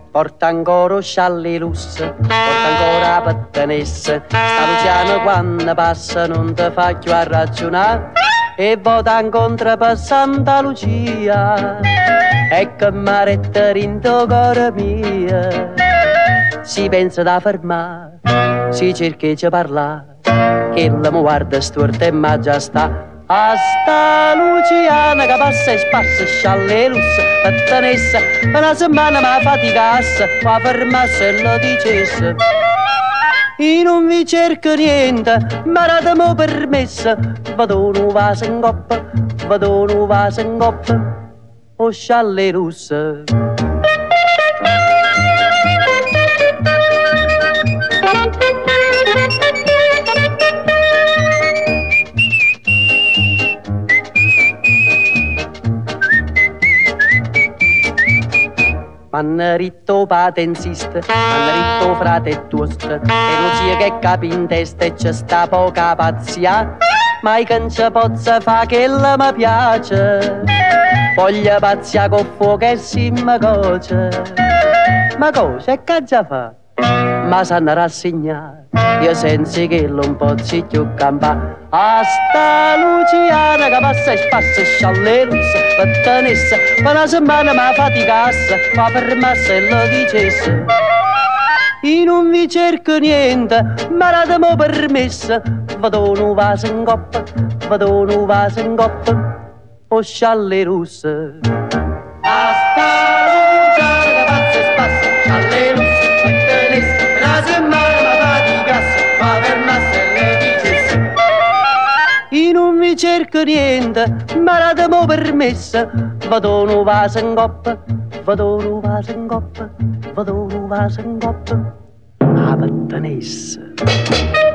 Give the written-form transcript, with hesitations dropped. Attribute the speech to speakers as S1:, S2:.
S1: porta ancora scialli lusse, porta ancora la pettenessa. Sta Luciano quando passa non ti fa più a ragionare e vota incontro per Santa Lucia. E che maretta rinto cuore mia, si pensa da fermare, si cerca di parlare, che la mi guarda storta e ma già sta. A sta Luciana che passa e spassa scialle lusse, pettenessa, una settimana ma faticasse, qua fermasse e lo dicesse. Io non vi cerco niente, ma datemi permesso, vado un vaso in coppa, vado un vaso in coppa, o scialle russe. M'hanno ritto pate insiste, m'hanno ritto frate e toast, e non sia che capi in testa e c'è sta poca pazzia, ma che non ci pozza fa che la mi piace, voglia pazzia con fuoco e si mi coce. Ma cosa è che già fa? Ma sanno rassegnare, io senza che non pozzi più campare. A sta Luciana che passa e spassa scialle russe, pettenessa, per una settimana ma faticasse, qua fermasse e lo dicesse. Io non vi cerco niente, ma datemi permesso, vado un vaso in coppa, vado un vaso in coppa, o scialle russe. A sta Luciana che passa e spassa scialle russe, pettenessa, per una settimana ma faticasse, qua fermasse e lo dicesse. Io non vi cerco niente, ma datemi permesso, vado un vaso in coppa, vado un vaso in coppa, vado un vaso in coppa, a pettenessa.